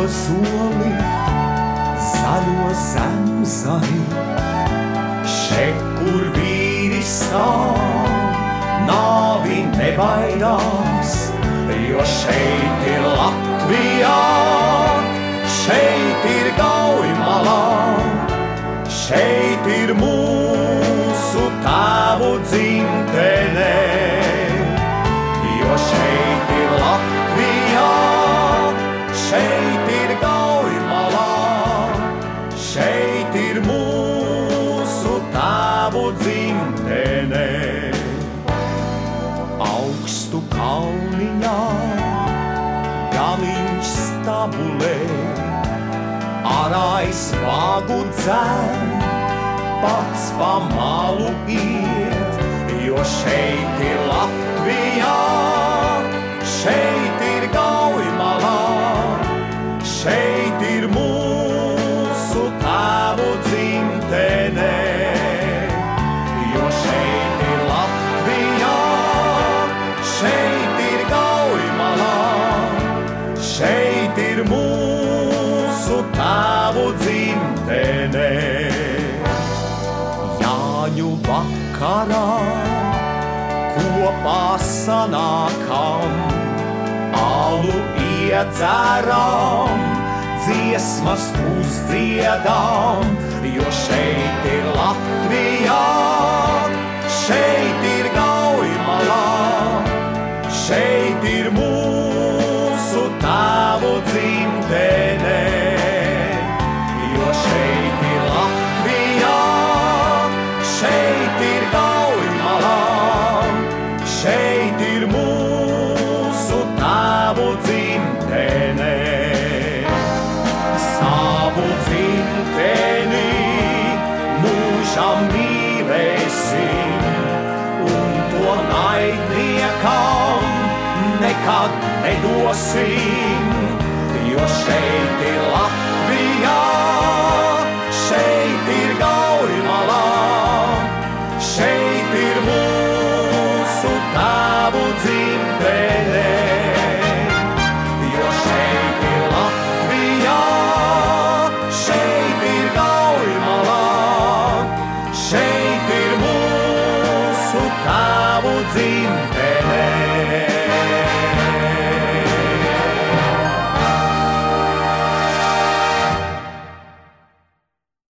zoli, zaļo zemzari. Šeit, kur vīri stāv, nāvi nebaidās, jo šeit ir Latvijā, šeit ir Gaujmalā, šeit ir mūsu tēvu dzimtene, jo šeit ir Latvijā, šeit ir Gaujmalā, šeit ir mūsu tēvu dzimtene. Augstu kalniņā galiņš stabulē, arais vagu dzer, pats pa malu iet, jo šeit ir Latvijā, šeit ir Gaujmalā, šeit ir mūsu tēvu dzimtene, jo šeit ir Latvijā, šeit ir Gaujmalā, šeit ir mūsu tēvu dzimtene. Jāņu vakarā kopā sanākam, alu iedzeram, dziesmas uzdziedam, jo šeit ir Latvijā, šeit ir Gaujmalā, šeit ir mūsu tēvu dzimtene, jo šeit ir Latvijā, šeit ir Gaujmalā, šeit ir mūsu tēvu dzimtene. Savu dzimteni mūžam mīlēsim, un to naidniekam nekad nedosim.